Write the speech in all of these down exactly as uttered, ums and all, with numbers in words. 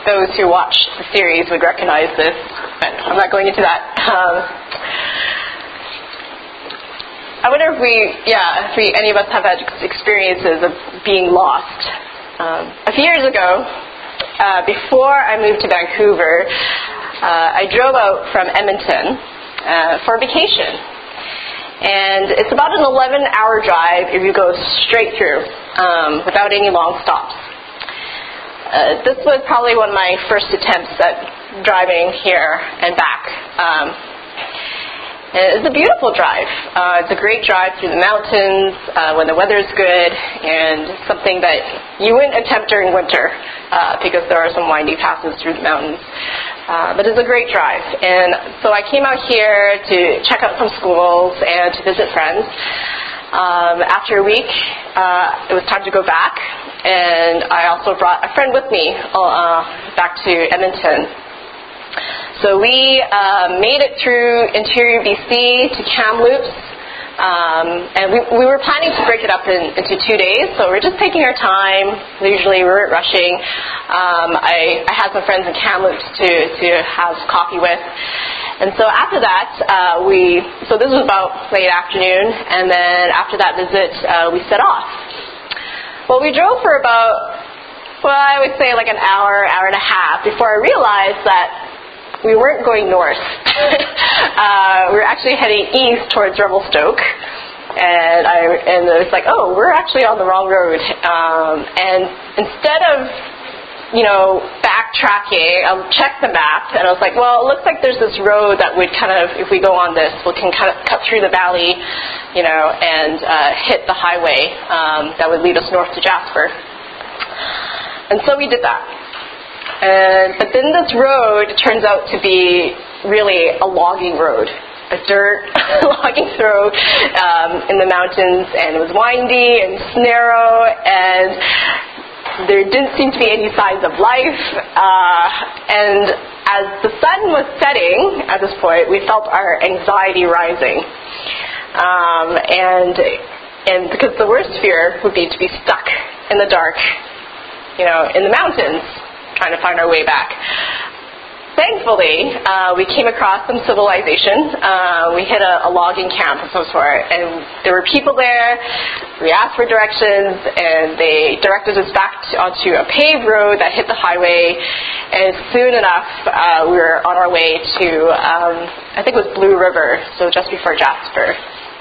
those who watch the series would recognize this, but I'm not going into that. Um, I wonder if we, yeah, if we, any of us have had experiences of being lost. Um, a few years ago, uh, before I moved to Vancouver, uh, I drove out from Edmonton uh, for a vacation. And it's about an eleven-hour drive if you go straight through um, without any long stops. Uh, this was probably one of my first attempts at driving here and back. Um, It's a beautiful drive. Uh, it's a great drive through the mountains uh, when the weather's good, and something that you wouldn't attempt during winter uh, because there are some windy passes through the mountains. Uh, but it's a great drive. And so I came out here to check out some schools and to visit friends. Um, after a week, uh, it was time to go back, and I also brought a friend with me uh, back to Edmonton. So we uh, made it through interior B C to Kamloops, um, and we, we were planning to break it up in, into two days, so we're just taking our time. Usually we weren't rushing. Um, I, I had some friends in Kamloops to, to have coffee with. And so after that, uh, we, so this was about late afternoon, and then after that visit, uh, we set off. Well, we drove for about, well, I would say like an hour, hour and a half before I realized that we weren't going north. uh, we were actually heading east towards Revelstoke, and I and it was like, oh, we're actually on the wrong road. Um, and instead of, you know, backtracking, I checked the map, and I was like, well, it looks like there's this road that would kind of, if we go on this, we can kind of cut through the valley, you know, and uh, hit the highway um, that would lead us north to Jasper. And so we did that. And, but then this road turns out to be really a logging road, a dirt logging road um, in the mountains, and it was windy and narrow, and there didn't seem to be any signs of life. Uh, and as the sun was setting at this point, we felt our anxiety rising. Um, and and because the worst fear would be to be stuck in the dark, you know, in the mountains, trying to find our way back. Thankfully, uh, we came across some civilization. Uh, we hit a, a logging camp of some sort, and there were people there. We asked for directions, and they directed us back to, onto a paved road that hit the highway, and soon enough, uh, we were on our way to, um, I think it was Blue River, so just before Jasper.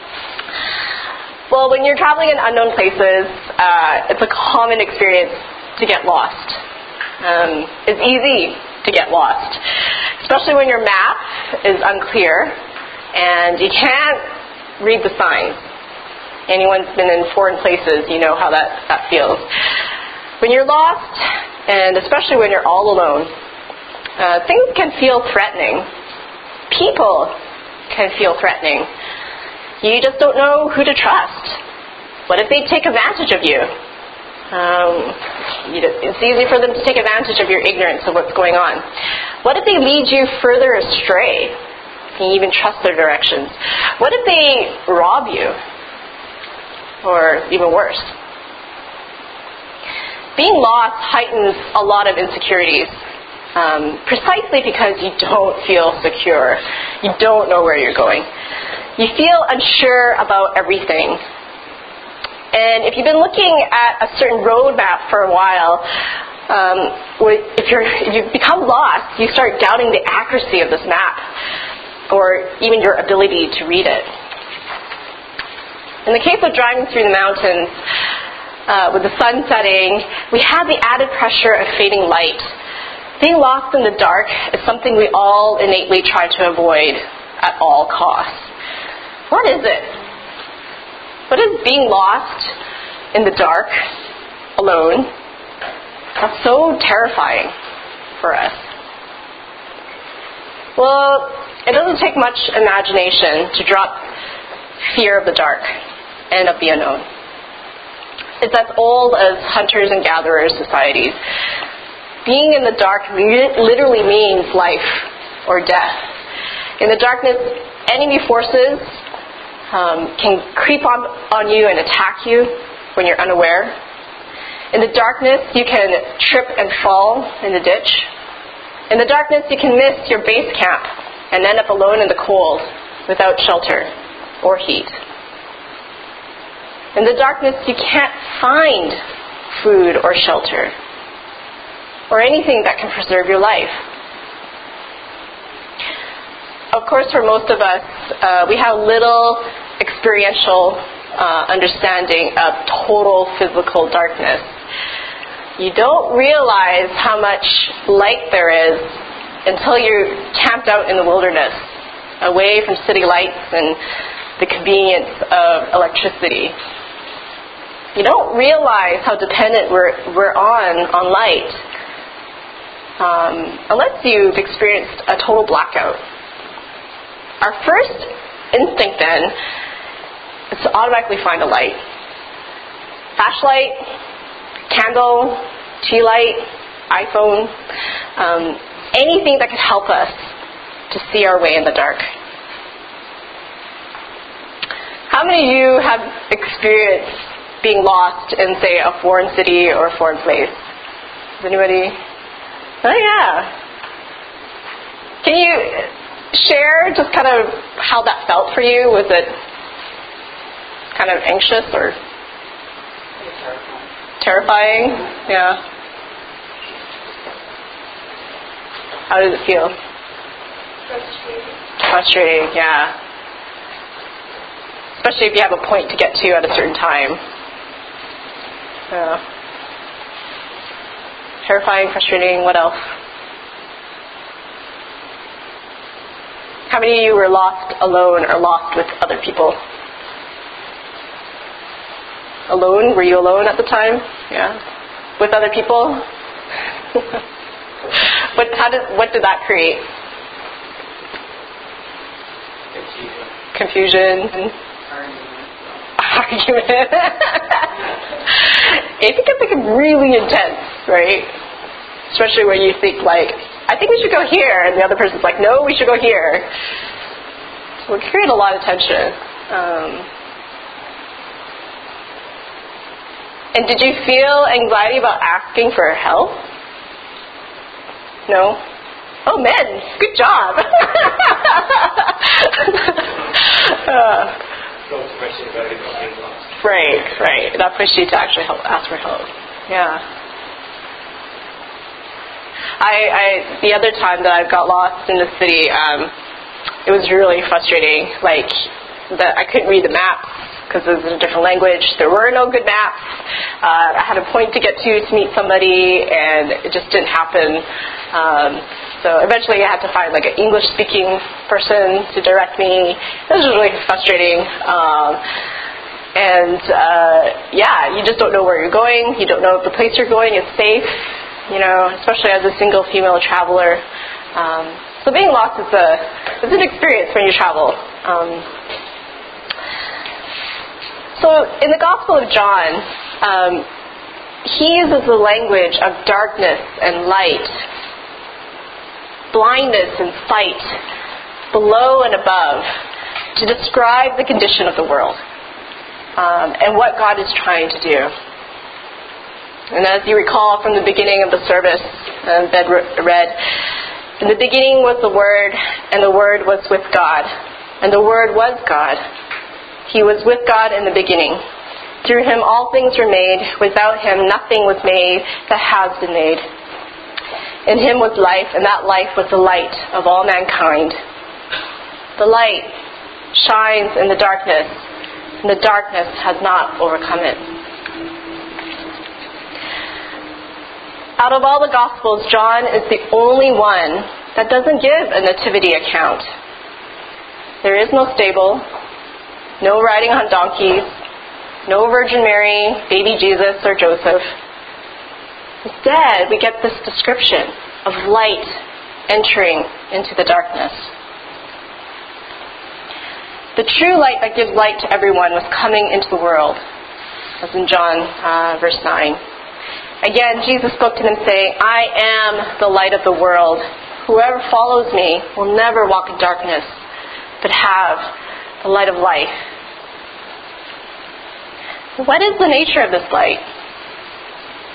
Well, when you're traveling in unknown places, uh, it's a common experience to get lost. Um, it's easy to get lost, especially when your map is unclear and you can't read the signs. Anyone's been in foreign places, you know how that, that feels. When you're lost, and especially when you're all alone, uh, things can feel threatening. People can feel threatening. You just don't know who to trust. What if they take advantage of you? Um, you know, it's easy for them to take advantage of your ignorance of what's going on. What if they lead you further astray? Can you even trust their directions? What if they rob you? Or even worse. Being lost heightens a lot of insecurities, um, precisely because you don't feel secure. You don't know where you're going. You feel unsure about everything. And if you've been looking at a certain road map for a while, um, if, you're, if you become lost, you start doubting the accuracy of this map or even your ability to read it. In the case of driving through the mountains uh, with the sun setting, we have the added pressure of fading light. Being lost in the dark is something we all innately try to avoid at all costs. What is it? What is being lost in the dark, alone? That's so terrifying for us. Well, it doesn't take much imagination to drop fear of the dark and of the unknown. It's as old as hunters and gatherers societies. Being in the dark literally means life or death. In the darkness, enemy forces Um, can creep on, on you and attack you when you're unaware. In the darkness, you can trip and fall in the ditch. In the darkness, you can miss your base camp and end up alone in the cold without shelter or heat. In the darkness, you can't find food or shelter or anything that can preserve your life. Of course, for most of us, uh, we have little experiential uh, understanding of total physical darkness. You don't realize how much light there is until you're camped out in the wilderness, away from city lights and the convenience of electricity. You don't realize how dependent we're, we're on on light um, unless you've experienced a total blackout. Our first instinct then is to automatically find a light. Flashlight, candle, tea light, iPhone, um, anything that could help us to see our way in the dark. How many of you have experienced being lost in, say, a foreign city or a foreign place? Does anybody? Oh, yeah. Can you share just kind of how that felt for you? Was it kind of anxious or terrifying? Yeah. How did it feel? Frustrating. Frustrating, yeah. Especially if you have a point to get to at a certain time. Yeah. Terrifying, frustrating, what else? How many of you were lost alone or lost with other people? Alone? Were you alone at the time? Yeah. With other people? what, how did, what did that create? Confusion. Confusion. Argument. Argument. It can become really intense, right? Especially when you think like, I think we should go here, and the other person's like, no, we should go here. So it can create a lot of tension. Um, and did you feel anxiety about asking for help? No? Oh, men, good job. uh, Right, right. That pushed you to actually help, ask for help. Yeah. I, I the other time that I got lost in the city, um, it was really frustrating. Like, the, I couldn't read the maps because it was in a different language. There were no good maps. Uh, I had a point to get to to meet somebody, and it just didn't happen. Um, so eventually I had to find like an English-speaking person to direct me. It was really frustrating. Um, and uh, yeah, you just don't know where you're going. You don't know if the place you're going is safe. You know, especially as a single female traveler. Um, so being lost is a it's an experience when you travel. Um, so in the Gospel of John, um, he uses the language of darkness and light, blindness and sight, below and above, to describe the condition of the world um, and what God is trying to do. And as you recall from the beginning of the service, uh, Ben read, in the beginning was the Word, and the Word was with God, and the Word was God. He was with God in the beginning. Through Him all things were made. Without Him nothing was made that has been made. In Him was life, and that life was the light of all mankind. The light shines in the darkness, and the darkness has not overcome it. Out of all the Gospels, John is the only one that doesn't give a nativity account. There is no stable, no riding on donkeys, no Virgin Mary, baby Jesus, or Joseph. Instead, we get this description of light entering into the darkness. The true light that gives light to everyone was coming into the world, as in John uh, verse nine. Again, Jesus spoke to them saying, I am the light of the world. Whoever follows me will never walk in darkness, but have the light of life. What is the nature of this light?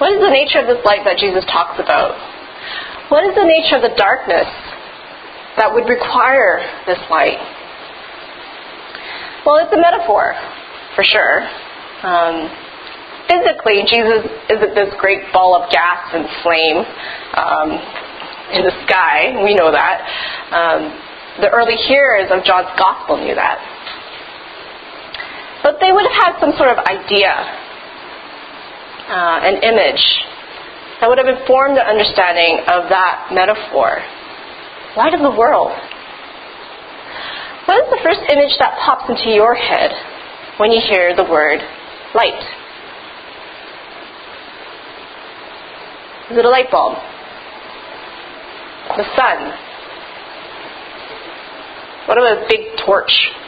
What is the nature of this light that Jesus talks about? What is the nature of the darkness that would require this light? Well, it's a metaphor, for sure. Um, physically, Jesus isn't this great ball of gas and flame um, in the sky. We know that. Um, the early hearers of John's Gospel knew that. But they would have had some sort of idea, uh, an image, that would have informed their understanding of that metaphor. Light of the world. What is the first image that pops into your head when you hear the word light? Is it a light bulb? The sun? What about a big torch?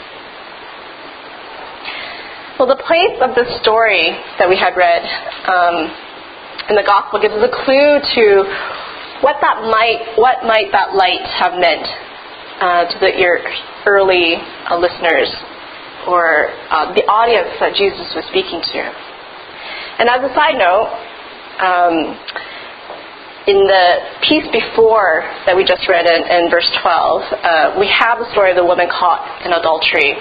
Well, the place of this story that we had read um, in the Gospel gives us a clue to what that might, what might that light have meant uh, to the, your early uh, listeners or uh, the audience that Jesus was speaking to. And as a side note, um, in the piece before that we just read in, in verse twelve, uh, we have the story of the woman caught in adultery.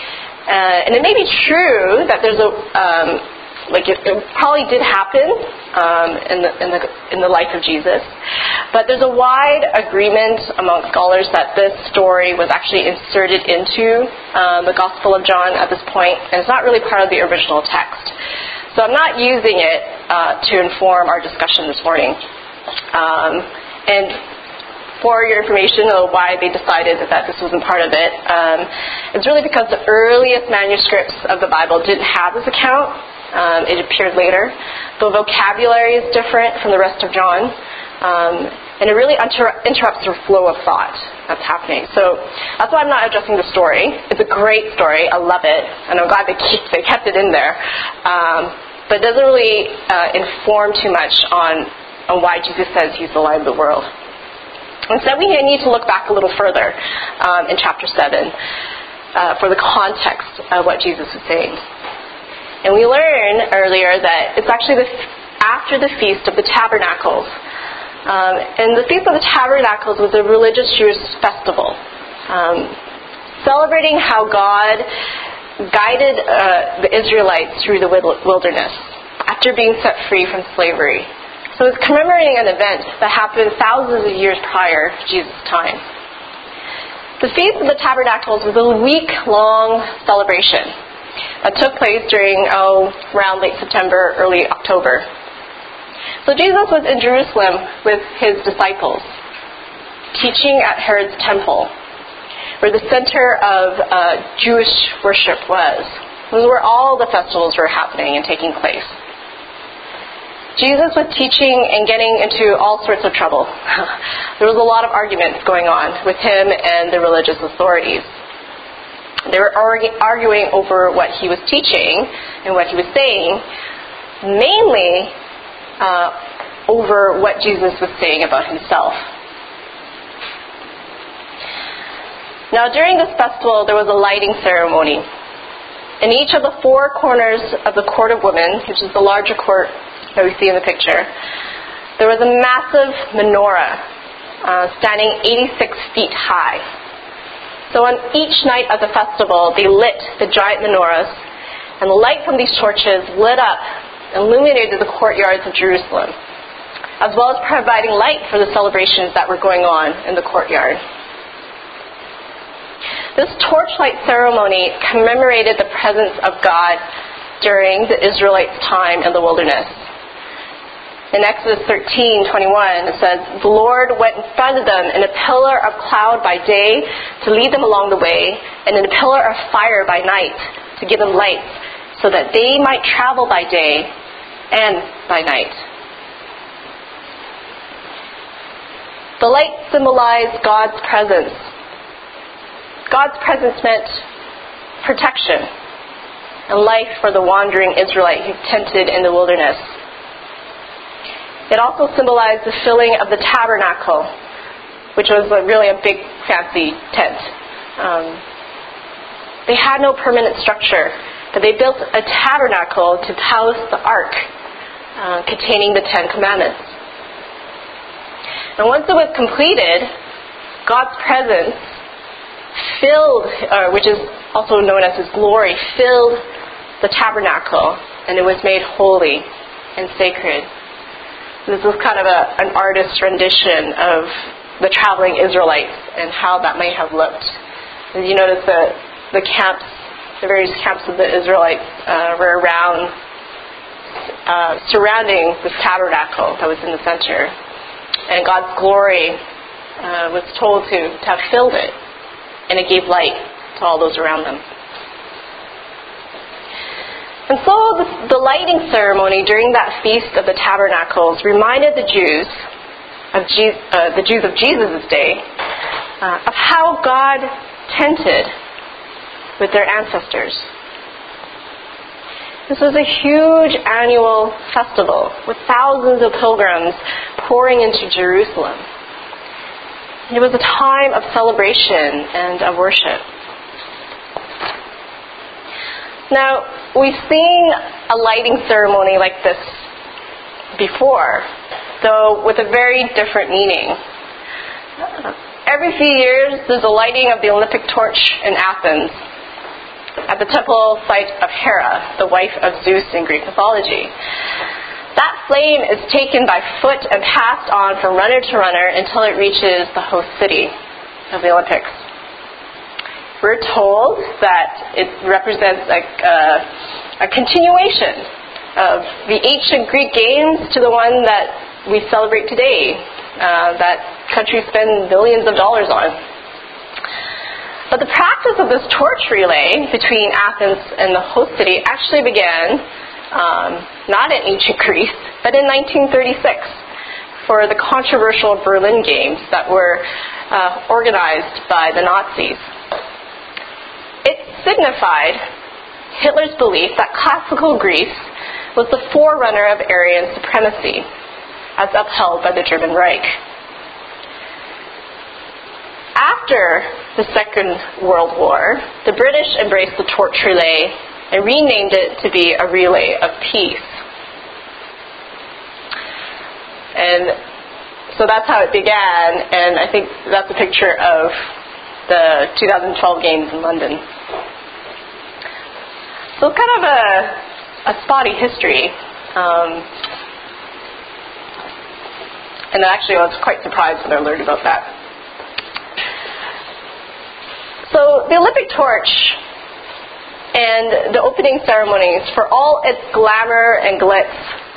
Uh, and it may be true that there's a, um, like it, it probably did happen um, in, the, in, the, in the life of Jesus, but there's a wide agreement among scholars that this story was actually inserted into um, the Gospel of John at this point, and it's not really part of the original text. So I'm not using it uh, to inform our discussion this morning. Um, and for your information of why they decided that, that this wasn't part of it, um, it's really because the earliest manuscripts of the Bible didn't have this account. Um, it appeared later. The vocabulary is different from the rest of John, um, and it really inter- interrupts the flow of thought that's happening. So that's why I'm not addressing the story. It's a great story. I love it, and I'm glad they keep they kept it in there. Um, but it doesn't really uh, inform too much on, on why Jesus says he's the light of the world. Instead, we need to look back a little further um, in chapter seven uh, for the context of what Jesus was saying. And we learned earlier that it's actually the, after the Feast of the Tabernacles. Um, and the Feast of the Tabernacles was a religious Jewish festival, um, celebrating how God guided uh, the Israelites through the wilderness after being set free from slavery. So it's commemorating an event that happened thousands of years prior to Jesus' time. The Feast of the Tabernacles was a week-long celebration that took place during, oh, around late September, early October. So Jesus was in Jerusalem with his disciples, teaching at Herod's temple, where the center of uh, Jewish worship was. This was where all the festivals were happening and taking place. Jesus was teaching and getting into all sorts of trouble. There was a lot of arguments going on with him and the religious authorities. They were argu- arguing over what he was teaching and what he was saying, mainly uh, over what Jesus was saying about himself. Now, during this festival, there was a lighting ceremony. In each of the four corners of the court of women, which is the larger court that we see in the picture, there was a massive menorah uh, standing eighty-six feet high. So on each night of the festival, they lit the giant menorahs, and the light from these torches lit up and illuminated the courtyards of Jerusalem, as well as providing light for the celebrations that were going on in the courtyard. This torchlight ceremony commemorated the presence of God during the Israelites' time in the wilderness. In Exodus thirteen twenty-one, it says, "The Lord went in front of them in a pillar of cloud by day to lead them along the way, and in a pillar of fire by night to give them light, so that they might travel by day and by night." The light symbolized God's presence. God's presence meant protection and life for the wandering Israelite who tented in the wilderness. It also symbolized the filling of the tabernacle, which was a, really a big, fancy tent. Um, they had no permanent structure, but they built a tabernacle to house the ark, uh, containing the Ten Commandments. And once it was completed, God's presence filled, uh, which is also known as His glory, filled the tabernacle, and it was made holy and sacred. This is kind of a, an artist's rendition of the traveling Israelites and how that may have looked. As you notice, the the camps, the various camps of the Israelites uh, were around, uh, surrounding this tabernacle that was in the center. And God's glory uh, was told to, to have filled it, and it gave light to all those around them. And so the, the lighting ceremony during that Feast of the Tabernacles reminded the Jews of Je- uh, the Jews of Jesus' day uh, of how God tented with their ancestors. This was a huge annual festival with thousands of pilgrims pouring into Jerusalem. It was a time of celebration and of worship. Now, we've seen a lighting ceremony like this before, though with a very different meaning. Every few years, there's a lighting of the Olympic torch in Athens at the temple site of Hera, the wife of Zeus in Greek mythology. That flame is taken by foot and passed on from runner to runner until it reaches the host city of the Olympics. We're told that it represents a, uh, a continuation of the ancient Greek games to the one that we celebrate today, uh, that countries spend billions of dollars on. But the practice of this torch relay between Athens and the host city actually began um, not in ancient Greece, but in nineteen thirty-six for the controversial Berlin Games that were uh, organized by the Nazis. It signified Hitler's belief that classical Greece was the forerunner of Aryan supremacy, as upheld by the German Reich. After the Second World War, the British embraced the torch relay and renamed it to be a relay of peace. And so that's how it began, and I think that's a picture of the two thousand twelve games in London. So it's kind of a, a spotty history. Um, and actually I was quite surprised when I learned about that. So the Olympic torch and the opening ceremonies, for all its glamour and glitz,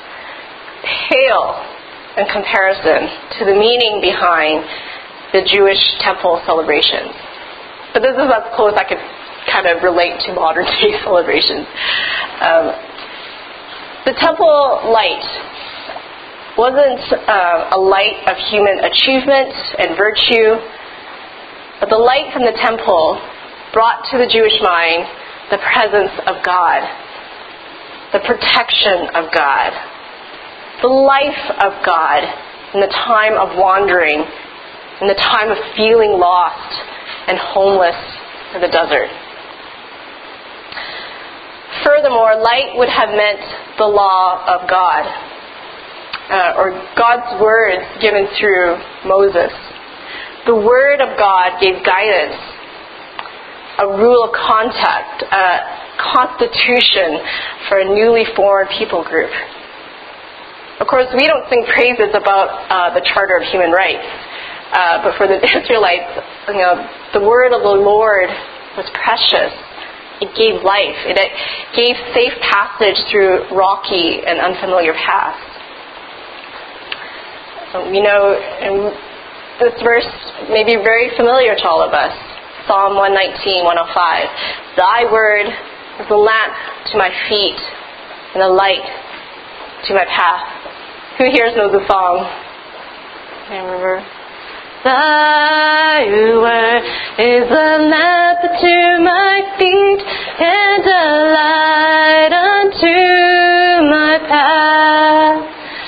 pale in comparison to the meaning behind the Jewish temple celebrations. But this is as close I could kind of relate to modern day celebrations. Um, the temple light wasn't uh, a light of human achievement and virtue, but the light from the temple brought to the Jewish mind the presence of God, the protection of God, the life of God in the time of wandering, in the time of feeling lost and homeless in the desert. Furthermore, light would have meant the law of God, uh, or God's words given through Moses. The Word of God gave guidance, a rule of conduct, a constitution for a newly formed people group. Of course, we don't sing praises about uh, the Charter of Human Rights, uh, but for the Israelites, you know, the word of the Lord was precious. It gave life. It gave safe passage through rocky and unfamiliar paths. So we know, and this verse may be very familiar to all of us. Psalm one nineteen, one oh five. Thy word is a lamp to my feet and a light to my path. Who here knows the song? I remember. Thy word is a lamp to my feet and a light unto my path.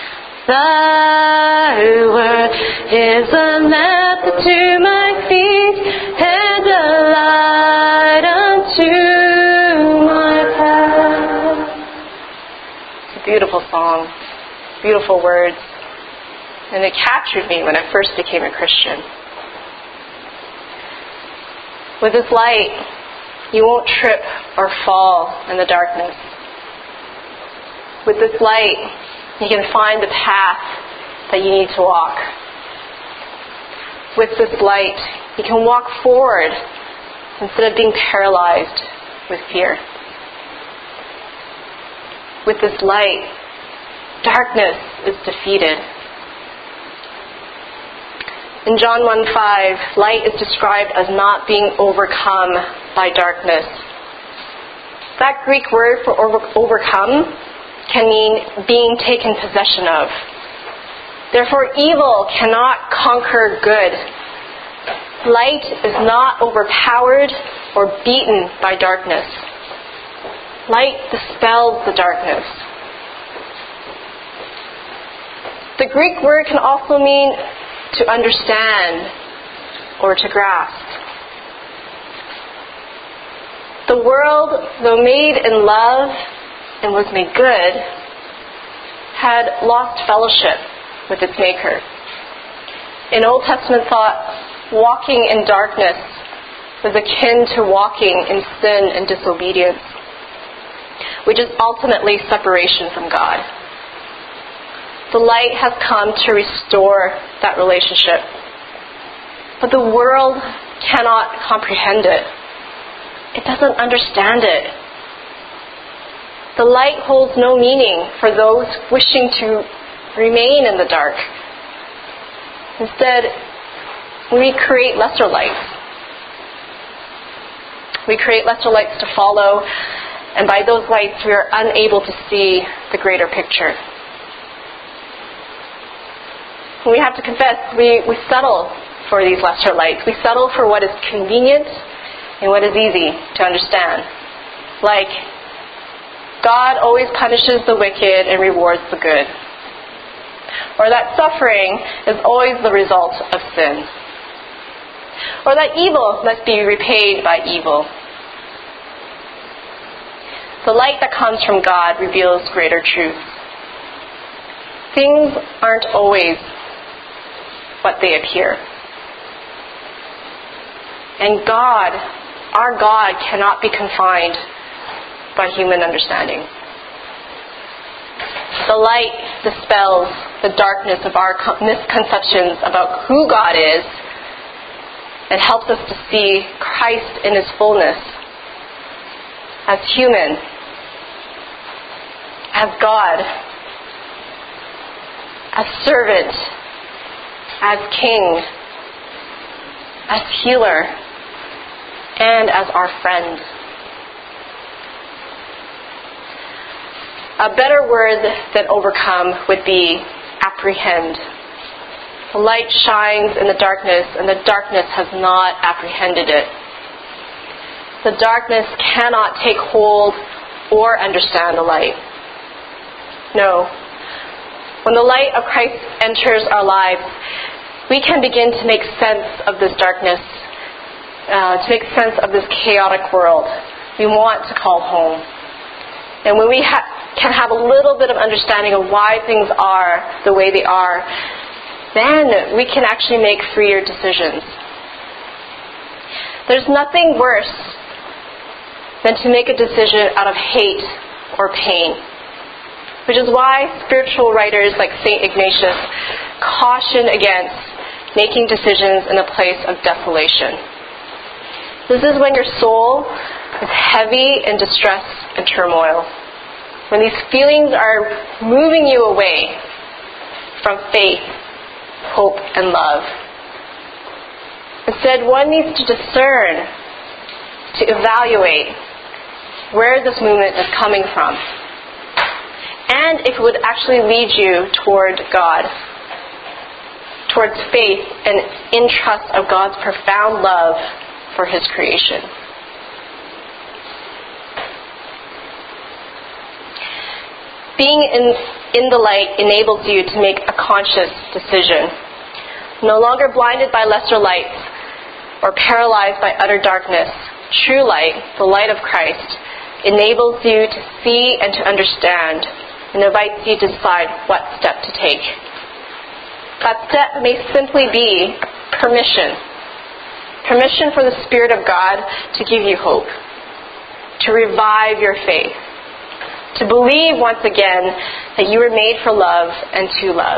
Thy word is a lamp to my feet and a light unto my path. It's a beautiful song. beautiful words, and it captured me when I first became a Christian. With this light, you won't trip or fall in the darkness. With this light, you can find the path that you need to walk. With this light, you can walk forward instead of being paralyzed with fear. With this light, darkness is defeated. In John one five, light is described as not being overcome by darkness. That Greek word for over, overcome can mean being taken possession of. Therefore, evil cannot conquer good. Light is not overpowered or beaten by darkness. Light dispels the darkness. The Greek word can also mean to understand or to grasp. The world, though made in love and was made good, had lost fellowship with its Maker. In Old Testament thought, walking in darkness was akin to walking in sin and disobedience, which is ultimately separation from God. The light has come to restore that relationship, but the world cannot comprehend it. It doesn't understand it. The light holds no meaning for those wishing to remain in the dark. Instead, we create lesser lights. We create lesser lights to follow, and by those lights we are unable to see the greater picture. We have to confess, we, we settle for these lesser lights. We settle for what is convenient and what is easy to understand. Like, God always punishes the wicked and rewards the good. Or that suffering is always the result of sin. Or that evil must be repaid by evil. The light that comes from God reveals greater truth. Things aren't always what they appear. And God, our God, cannot be confined by human understanding. The light dispels the darkness of our misconceptions about who God is and helps us to see Christ in His fullness as human, as God, as servant, as King, as healer, and as our friend. A better word than overcome would be apprehend. The light shines in the darkness, and the darkness has not apprehended it. The darkness cannot take hold or understand the light. No. When the light of Christ enters our lives, we can begin to make sense of this darkness, uh, to make sense of this chaotic world we want to call home. And when we ha- can have a little bit of understanding of why things are the way they are, then we can actually make freer decisions. There's nothing worse than to make a decision out of hate or pain, which is why spiritual writers like Saint Ignatius caution against making decisions in a place of desolation. This is when your soul is heavy in distress and turmoil, when these feelings are moving you away from faith, hope, and love. Instead, one needs to discern, to evaluate where this movement is coming from, and if it would actually lead you toward God, towards faith and in trust of God's profound love for His creation. Being in, in the light enables you to make a conscious decision. No longer blinded by lesser lights or paralyzed by utter darkness, true light, the light of Christ, enables you to see and to understand and invites you to decide what step to take. That step may simply be permission. Permission for the Spirit of God to give you hope, to revive your faith, to believe once again that you were made for love and to love.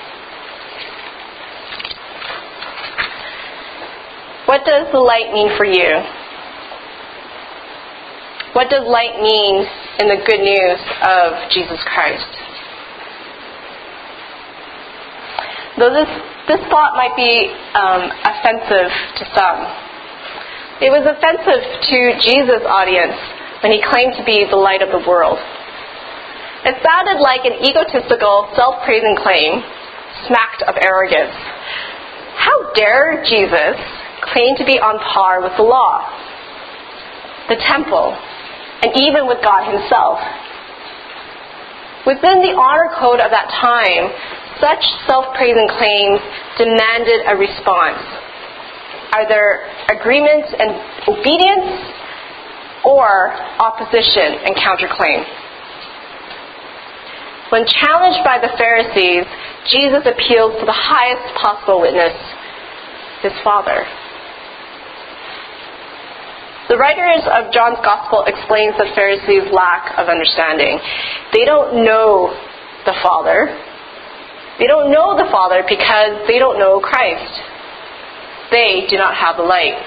What does the light mean for you? What does light mean in the good news of Jesus Christ? Though this, this thought might be um, offensive to some, it was offensive to Jesus' audience when he claimed to be the light of the world. It sounded like an egotistical, self-praising claim, smacked of arrogance. How dare Jesus claim to be on par with the law, the temple, and even with God himself? Within the honor code of that time, such self-praising claims demanded a response, either agreement and obedience or opposition and counterclaim. When challenged by the Pharisees, Jesus appeals to the highest possible witness, his Father. The writers of John's Gospel explains the Pharisees' lack of understanding. They don't know the Father. They don't know the Father because they don't know Christ. They do not have the light.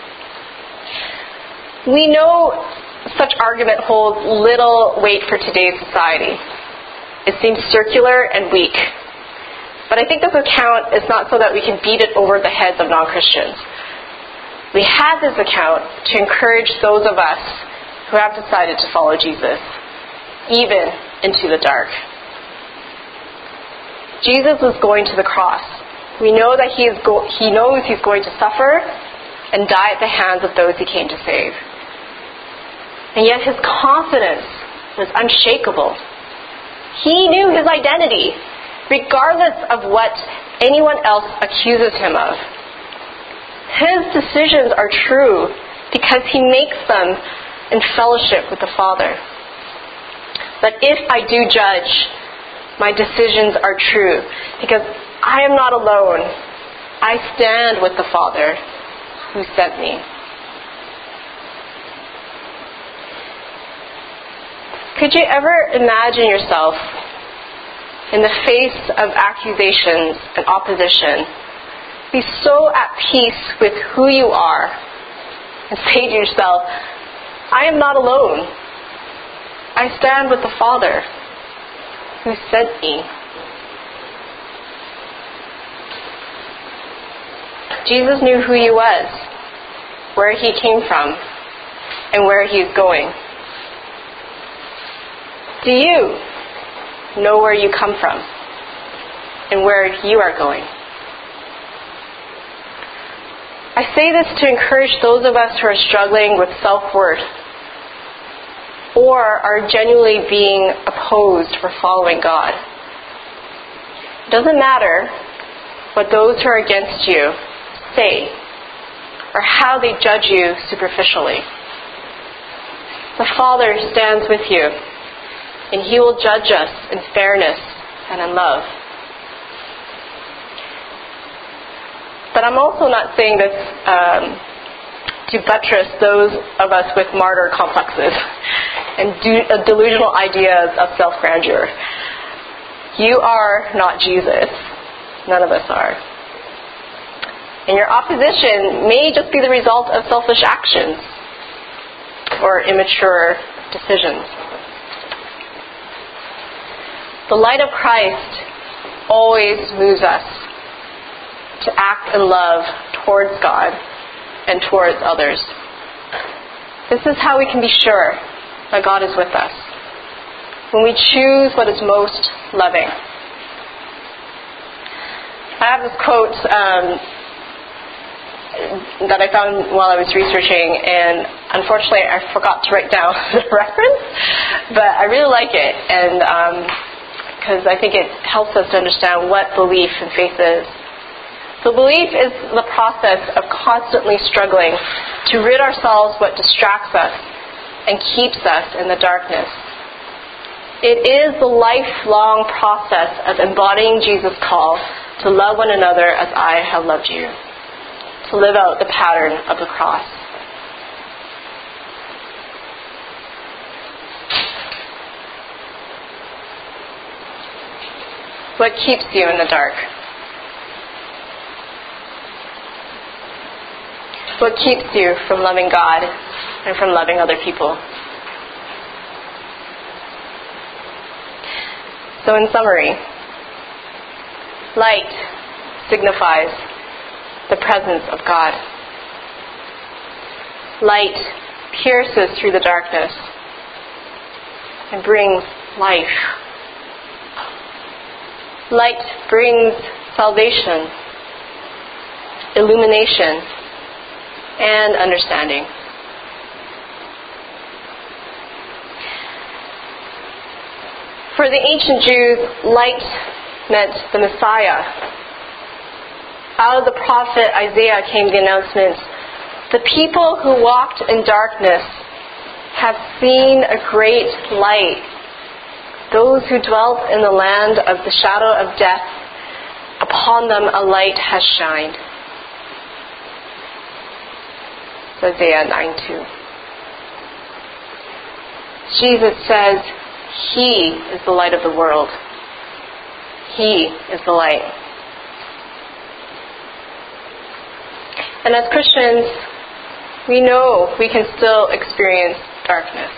We know such argument holds little weight for today's society. It seems circular and weak. But I think this account is not so that we can beat it over the heads of non-Christians. We have this account to encourage those of us who have decided to follow Jesus, even into the dark. Jesus was going to the cross. We know that he, is go- he knows he's going to suffer and die at the hands of those he came to save. And yet his confidence was unshakable. He knew his identity, regardless of what anyone else accuses him of. His decisions are true because he makes them in fellowship with the Father. But if I do judge, my decisions are true because I am not alone. I stand with the Father who sent me. Could you ever imagine yourself in the face of accusations and opposition, be so at peace with who you are and say to yourself, I am not alone. I stand with the Father who sent me. Jesus knew who he was, where he came from, and where he is going. Do you know where you come from and where you are going? I say this to encourage those of us who are struggling with self-worth or are genuinely being opposed for following God. It doesn't matter what those who are against you say or how they judge you superficially. The Father stands with you, and he will judge us in fairness and in love. But I'm also not saying this um, to buttress those of us with martyr complexes and do, uh, delusional ideas of self-grandeur. You are not Jesus. None of us are. And your opposition may just be the result of selfish actions or immature decisions. The light of Christ always moves us to act in love towards God and towards others. This is how we can be sure that God is with us, when we choose what is most loving. I have this quote um, that I found while I was researching, and unfortunately I forgot to write down the reference, but I really like it, and because um, I think it helps us to understand what belief and faith is. So belief is the process of constantly struggling to rid ourselves what distracts us and keeps us in the darkness. It is the lifelong process of embodying Jesus' call to love one another as I have loved you, to live out the pattern of the cross. What keeps you in the dark? What keeps you from loving God and from loving other people? So in summary, light signifies the presence of God. Light pierces through the darkness and brings life. Light brings salvation, illumination, and understanding. For the ancient Jews, light meant the Messiah. Out of the prophet Isaiah came the announcement, the people who walked in darkness have seen a great light. Those who dwelt in the land of the shadow of death, upon them a light has shined. Isaiah nine two. Jesus says, He is the light of the world. He is the light. And as Christians, we know we can still experience darkness.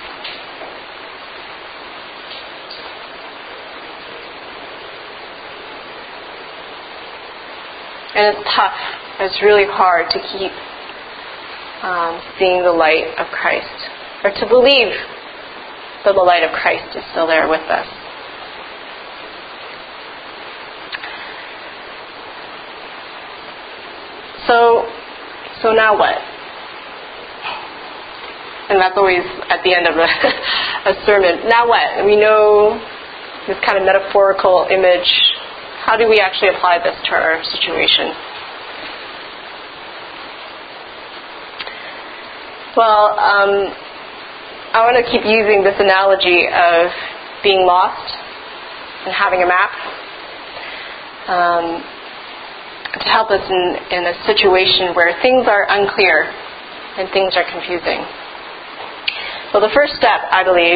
And it's tough. It's really hard to keep um, seeing the light of Christ, or to believe that the light of Christ is still there with us. So, so now what? And that's always at the end of a, a sermon. Now what? We know this kind of metaphorical image. How do we actually apply this to our situation? Well, um, I want to keep using this analogy of being lost and having a map um, to help us in, in a situation where things are unclear and things are confusing. Well, the first step, I believe,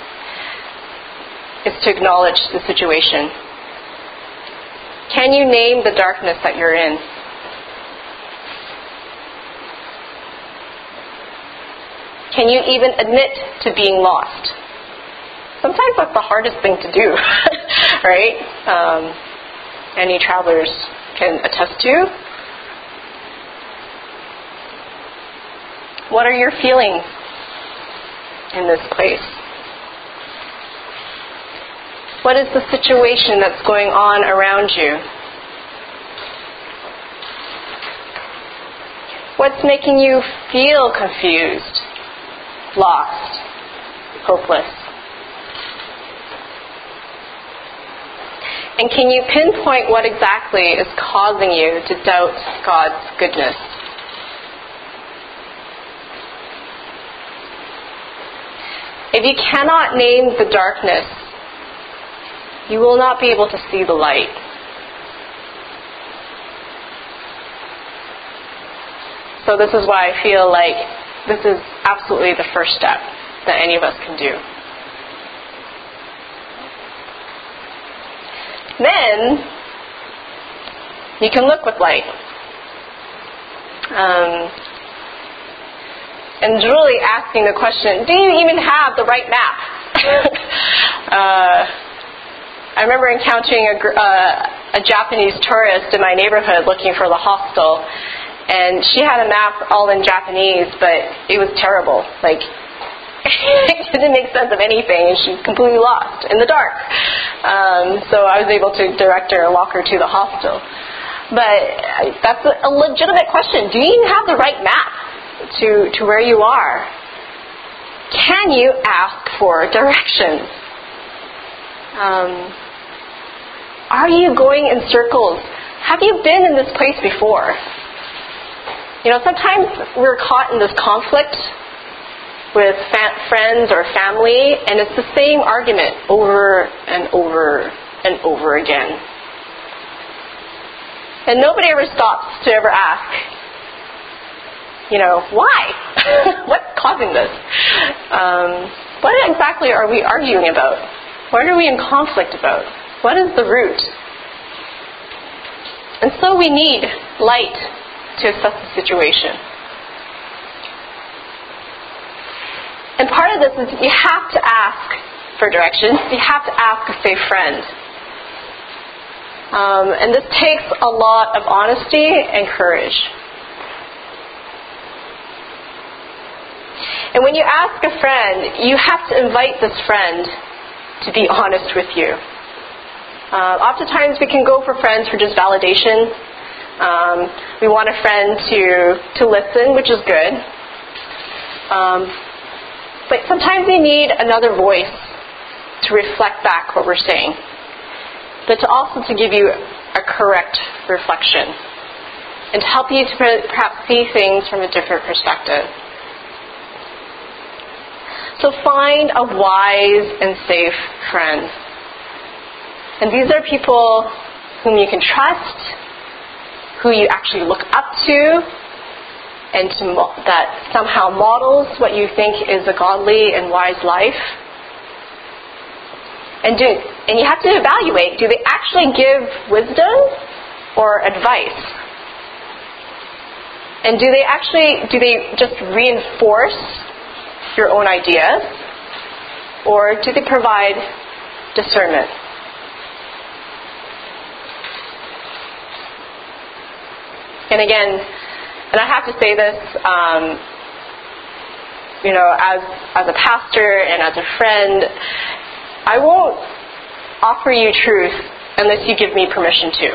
is to acknowledge the situation. Can you name the darkness that you're in? Can you even admit to being lost? Sometimes that's the hardest thing to do, right? Um, any travelers can attest to. What are your feelings in this place? What is the situation that's going on around you? What's making you feel confused, lost, hopeless? And can you pinpoint what exactly is causing you to doubt God's goodness? If you cannot name the darkness, you will not be able to see the light. So this is why I feel like this is absolutely the first step that any of us can do. Then, you can look with light. Um, and really asking the question, do you even have the right map? uh, I remember encountering a, uh, a Japanese tourist in my neighborhood looking for the hostel, and she had a map all in Japanese, but it was terrible. Like, it didn't make sense of anything, and she's completely lost in the dark. Um, so I was able to direct her and walk her to the hostel. But that's a legitimate question. Do you even have the right map to, to where you are? Can you ask for directions? Um, are you going in circles? Have you been in this place before? You know, sometimes we're caught in this conflict with fa- friends or family, and it's the same argument over and over and over again. And nobody ever stops to ever ask, you know, why? What's causing this? Um, what exactly are we arguing about? What are we in conflict about? What is the root? And so we need light to assess the situation. And part of this is you have to ask for directions. You have to ask a safe friend. Um, and this takes a lot of honesty and courage. And when you ask a friend, you have to invite this friend to be honest with you. Uh, oftentimes we can go for friends for just validation. Um, we want a friend to, to listen, which is good. Um, but sometimes we need another voice to reflect back what we're saying. But to also to give you a correct reflection. And to help you to perhaps see things from a different perspective. So find a wise and safe friend. And these are people whom you can trust, who you actually look up to, and to mo- that somehow models what you think is a godly and wise life. And do and you have to evaluate, do they actually give wisdom or advice? And do they actually, do they just reinforce your own ideas? Or do they provide discernment? And again, and I have to say this, um, you know, as as a pastor and as a friend, I won't offer you truth unless you give me permission to.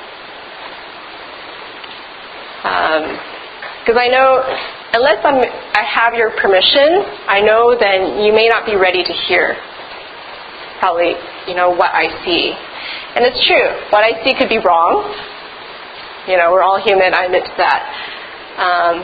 Because um, I know, unless I'm, I have your permission, I know then you may not be ready to hear probably, you know, what I see. And it's true, what I see could be wrong. You know, we're all human, I admit to that. Um,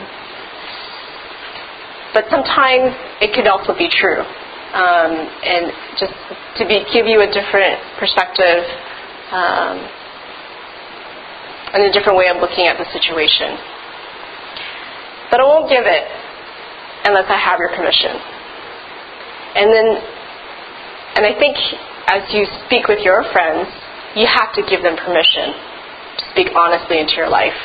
but sometimes it could also be true. Um, and just to be, give you a different perspective um, and a different way of looking at the situation. But I won't give it unless I have your permission. And then, and I think as you speak with your friends, you have to give them permission to speak honestly into your life.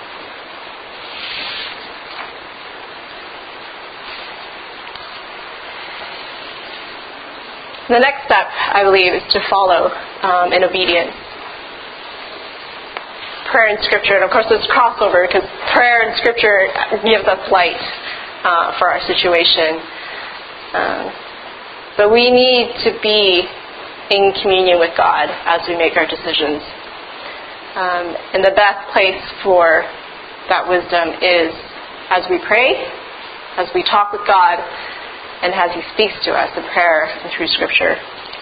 The next step, I believe, is to follow um, in obedience. Prayer and Scripture, and of course there's crossover because prayer and Scripture gives us light uh, for our situation. Um, but we need to be in communion with God as we make our decisions. Um, and the best place for that wisdom is as we pray, as we talk with God, and as He speaks to us in prayer and through Scripture.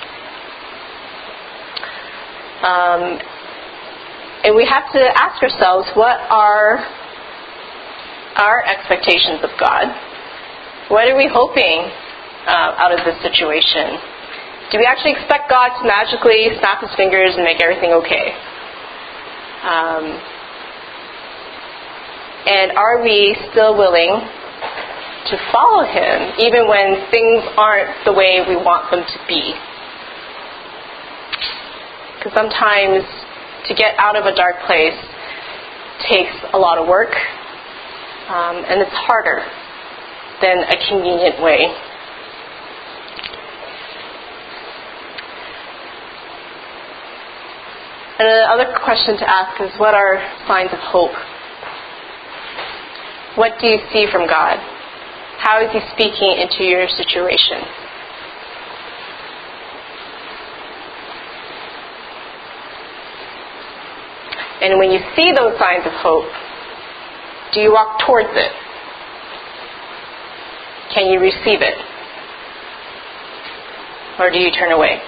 Um, and we have to ask ourselves, what are our expectations of God? What are we hoping uh, out of this situation? Do we actually expect God to magically snap His fingers and make everything okay? Um, and are we still willing to follow Him even when things aren't the way we want them to be? Because sometimes to get out of a dark place takes a lot of work, um, and it's harder than a convenient way. And another question to ask is, what are signs of hope? What do you see from God? How is He speaking into your situation? And when you see those signs of hope, do you walk towards it? Can you receive it? Or do you turn away?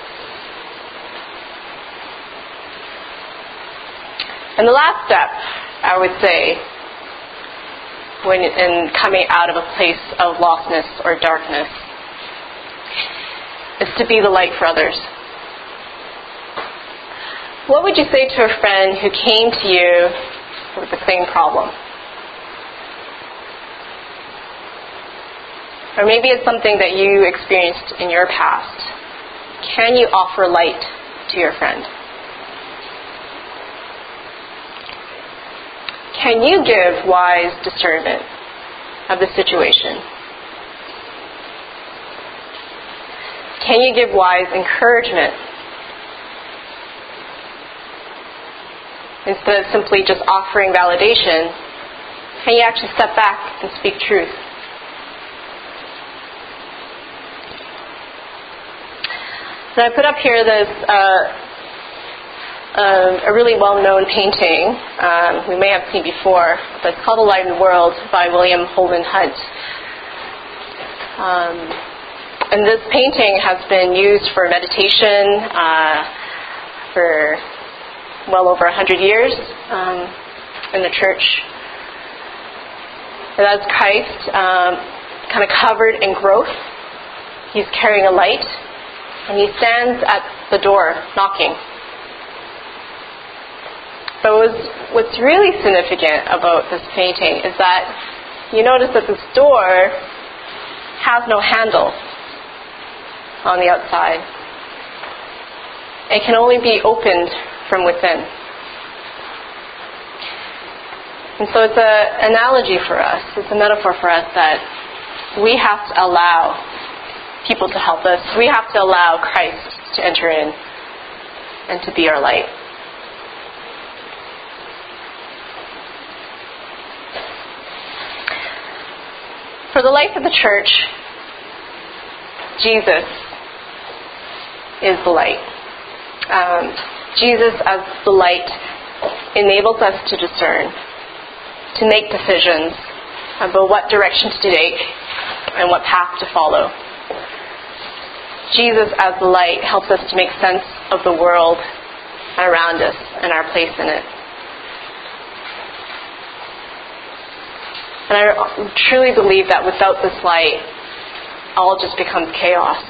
And the last step, I would say, when in coming out of a place of lostness or darkness is to be the light for others. What would you say to a friend who came to you with the same problem? Or maybe it's something that you experienced in your past. Can you offer light to your friend? Can you give wise discernment of the situation? Can you give wise encouragement instead of simply just offering validation? Can you actually step back and speak truth? And I put up here this uh, uh, a really well-known painting um, we may have seen before, but it's called The Light of the World by William Holden Hunt. Um, and this painting has been used for meditation uh, for well over a hundred years um, in the church. And that's Christ um, kind of covered in growth. He's carrying a light. And he stands at the door knocking. So what's, what's really significant about this painting is that you notice that this door has no handle on the outside. It can only be opened from within. And so it's an analogy for us, it's a metaphor for us that we have to allow people to help us. We have to allow Christ to enter in and to be our light. For the life of the church, Jesus is the light. Um, Jesus as the light enables us to discern, to make decisions about what direction to take and what path to follow. Jesus as the light helps us to make sense of the world around us and our place in it. And I truly believe that without this light, all just becomes chaos.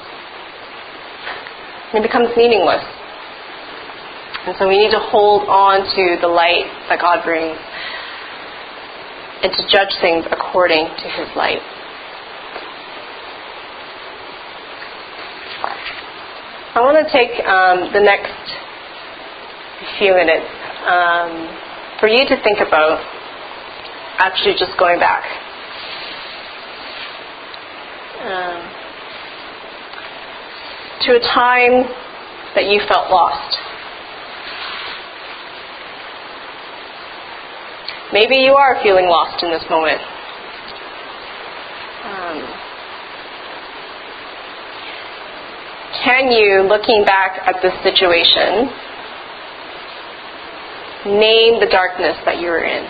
It becomes meaningless. And so we need to hold on to the light that God brings and to judge things according to His light. I want to take um, the next few minutes um, for you to think about actually just going back. Um, to a time that you felt lost. Maybe you are feeling lost in this moment. Um, Can you, looking back at this situation, name the darkness that you were in?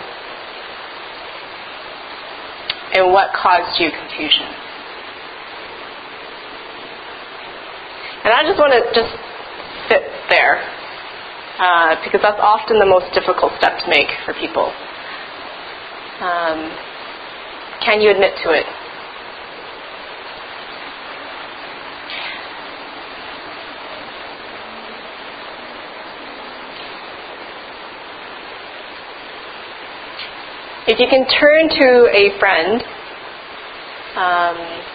And what caused you confusion? And I just want to just sit there, uh, because that's often the most difficult step to make for people. Um, can you admit to it? If you can turn to a friend, um,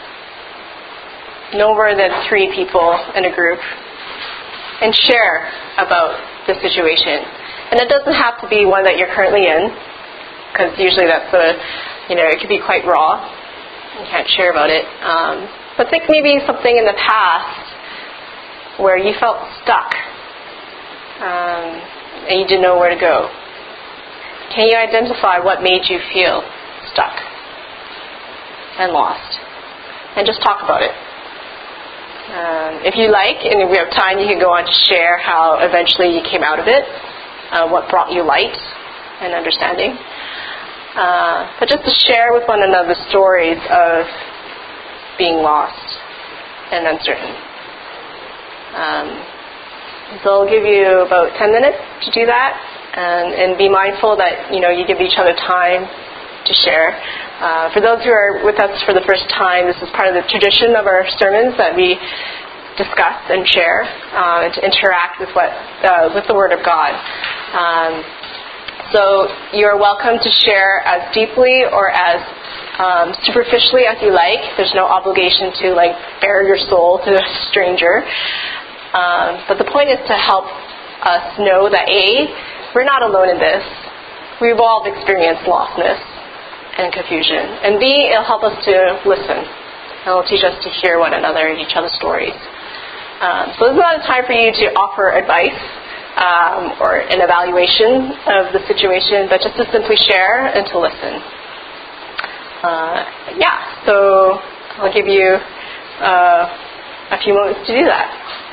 no more than three people in a group, and share about the situation. And it doesn't have to be one that you're currently in, because usually that's a, you know, it can be quite raw. You can't share about it. Um, but think maybe something in the past where you felt stuck um, and you didn't know where to go. Can you identify what made you feel stuck and lost? And just talk about it. Um, if you like, and if we have time, you can go on to share how eventually you came out of it, uh, what brought you light and understanding. Uh, but just to share with one another stories of being lost and uncertain. Um, so I'll give you about ten minutes to do that. And, and be mindful that, you know, you give each other time to share. Uh, for those who are with us for the first time, this is part of the tradition of our sermons that we discuss and share uh, and to interact with what uh, with the Word of God. Um, so you're welcome to share as deeply or as um, superficially as you like. There's no obligation to like bare your soul to a stranger. Um, but the point is to help us know that A, we're not alone in this. We've all experienced lostness and confusion. And B, it'll help us to listen. It'll teach us to hear one another and each other's stories. Um, so this is not a time for you to offer advice um, or an evaluation of the situation, but just to simply share and to listen. Uh, yeah, so I'll give you uh, a few moments to do that.